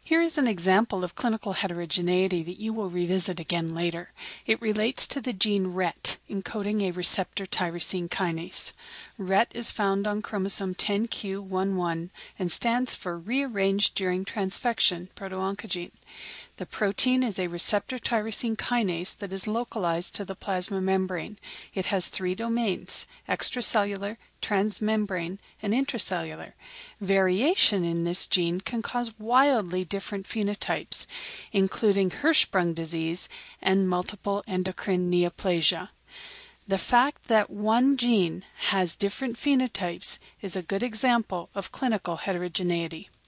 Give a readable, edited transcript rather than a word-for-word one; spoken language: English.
Here is an example of clinical heterogeneity that you will revisit again later. It relates to the gene RET, encoding a receptor tyrosine kinase. RET is found on chromosome 10q11 and stands for rearranged during transfection proto-oncogene. The protein is a receptor tyrosine kinase that is localized to the plasma membrane. It has three domains: extracellular, transmembrane, and intracellular. Variation in this gene can cause wildly different phenotypes, including Hirschsprung disease and multiple endocrine neoplasia. The fact that one gene has different phenotypes is a good example of clinical heterogeneity.